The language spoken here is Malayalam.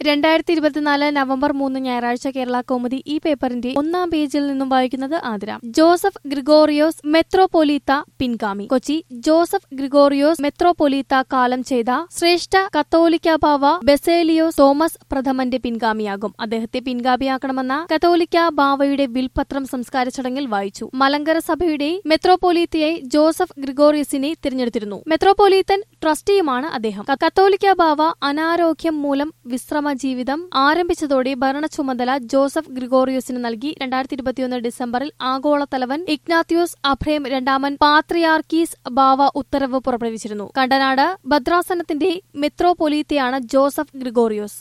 2024 നവംബർ 3 ഞായറാഴ്ച കേരള കൗമുദി ഈ പേപ്പറിന്റെ ഒന്നാം പേജിൽ നിന്നും വായിക്കുന്നത് ആതിര. ജോസഫ് ഗ്രിഗോറിയോസ് മെത്രോപൊലീത്ത പിൻഗാമി. കൊച്ചി. ജോസഫ് ഗ്രിഗോറിയോസ് മെത്രോപൊലീത്ത കാലം ചെയ്ത ശ്രേഷ്ഠ കത്തോലിക്ക ബാവ ബസേലിയോസ് തോമസ് പ്രഥമന്റെ പിൻഗാമിയാകും. അദ്ദേഹത്തെ പിൻഗാമിയാക്കണമെന്ന കത്തോലിക്ക ബാവയുടെ വിൽപത്രം സംസ്കാര ചടങ്ങിൽ വായിച്ചു. മലങ്കര സഭയുടെ മെത്രോപൊലീത്തയായി ജോസഫ് ഗ്രിഗോറിയസിനെ തിരഞ്ഞെടുത്തിരുന്നു. മെത്രോപൊലീത്തൻ ട്രസ്റ്റിയുമാണ് അദ്ദേഹം. കത്തോലിക്ക ബാവ അനാരോഗ്യം മൂലം വിശ്രമ ജീവിതം ആരംഭിച്ചതോടെ ഭരണ ചുമതല ജോസഫ് ഗ്രിഗോറിയോസിന് നൽകി. 2021 ഡിസംബറിൽ ആഗോള തലവൻ ഇഗ്നാത്യോസ് അഫ്രേം രണ്ടാമൻ പാത്രിയാർക്കീസ് ബാവ ഉത്തരവ് പുറപ്പെടുവിച്ചിരുന്നു. കണ്ടനാട് ഭദ്രാസനത്തിന്റെ മെത്രോപൊലീത്തയാണ് ജോസഫ് ഗ്രിഗോറിയോസ്.